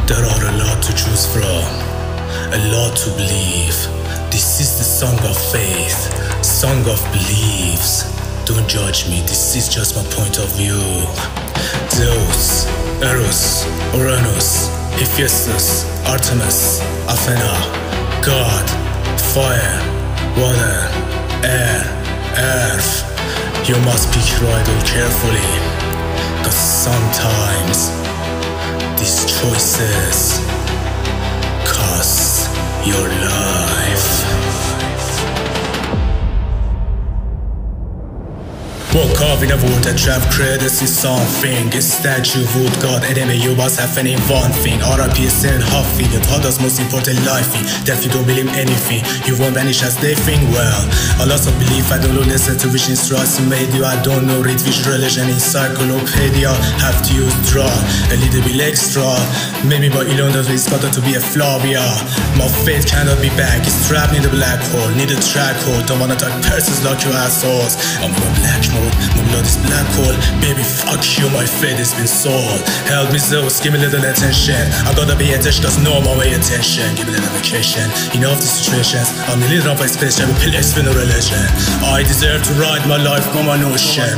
There are a lot to choose from, a lot to believe. This is the song of faith, song of beliefs. Don't judge me, this is just my point of view. Zeus, Eros, Uranus, Hephaestus, Artemis, Athena, God, fire, water, air, earth. You must pick your idol carefully, cause sometimes these choices cost your life. Woke up in a world that drive credits is something. It's that you would God enemy, you must have any one thing. RIP is in huffy, your thought is most important life. That you don't believe anything, you won't vanish as they think. Well, a lot of belief, I don't know listen to which instructs made you. I don't know read which religion encyclopedia. Have to use draw, a little bit extra. Maybe but you don't know it's got to be a flaw, yeah. My faith cannot be back, it's trapped in the black hole. Need a track hole, don't wanna talk persons like you assholes. I'm a black mode. My blood is black hole, baby fuck you, my fate has been sold. Help me Zeus, give me a little attention. I gotta be attention, cause no more way attention. Give me a little vacation, enough these situations. I'm the leader of my space, I'm a place with no religion. I deserve to ride my life on my notion.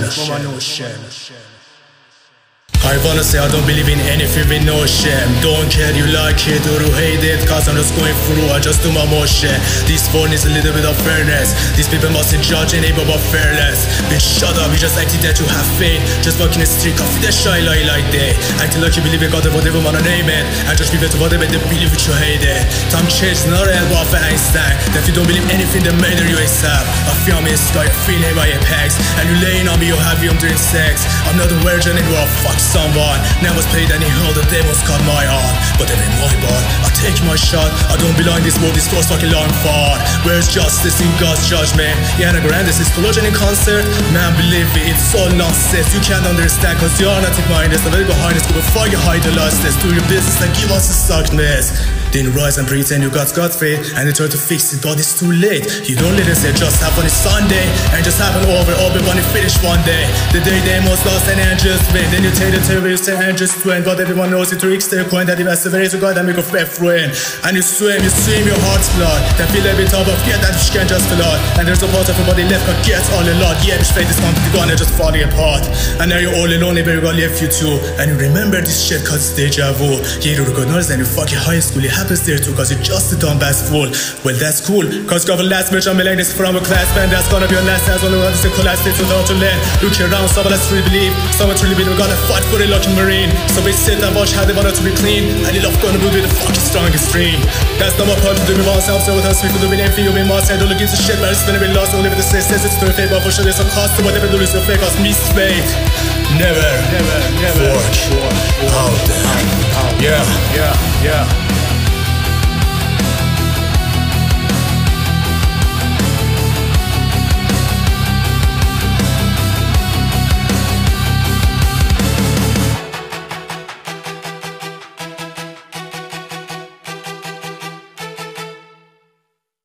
I wanna say I don't believe in anything with no shame. Don't care you like it or you hate it, cause I'm just going through, I just do my motion. This world needs a little bit of fairness. These people mustn't judge any but fearless. Bitch shut up, you just acting that you have faith. Just walking the street, coffee that shy like they. Acting like you believe in God or whatever wanna name it. And just people to whatever they believe which you hate it. Time change, not a elbow for Einstein. That if you don't believe anything that made you ASAP. I feel me in sky, I feel it by apex. And you laying on me, you have you, I'm doing sex. I'm not a virgin anymore, fuck someone. Never played any hell, the demons cut my heart. But every my ball, I take my shot. I don't belong this world, this door's fucking long far. Where's justice in God's judgment? Yeah, and grand, this is theologian in concert. Man, believe me, it's all nonsense. You can't understand, cause you're not in mind. There's nobody behind us, go before you hide the lostness. Do your business and give us a suckness. Then rise and pretend you got faith, and they try to fix it, but it's too late. You don't let it say just happen on Sunday, and just happen over when it finish one day. The day they most lost and angels win. Then you take the terrorists and angels twin, but everyone knows it tricks their coin that invest the to God and make a fair friend. And you swim your heart's blood. That feel a bit of get that which can just flood. And there's a part of your body left that gets all a lot. Yeah, which fate is coming to go and they're just falling apart. And now you're all alone, every God left you too. And you remember this shit cause it's deja vu. Yeah, you recognize that in fucking high school it happens there too, cause you're just a dumb ass fool. Well that's cool, cause got the last bitch I'm this from a class band. That's gonna be your last as only one is a collapse state without to learn. Look around, someone that's really believe, someone truly believe we're gonna fight for a lucky marine. So we sit and watch how they want it to be clean. And you love gonna be the fucking strongest dream. That's not my part to do with myself, so with us people do believe you be more said, don't look into shit, but it's gonna be lost, only with the same sense it's to a fake, but for sure there's a cost to whatever do is a fake, cause me faith. Never forge out there. Yeah.